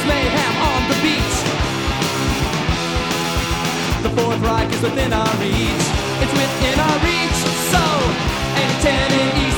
cause mayhem on the beach. The Fourth Reich is within our reach. It's within our reach. So, any 10 in East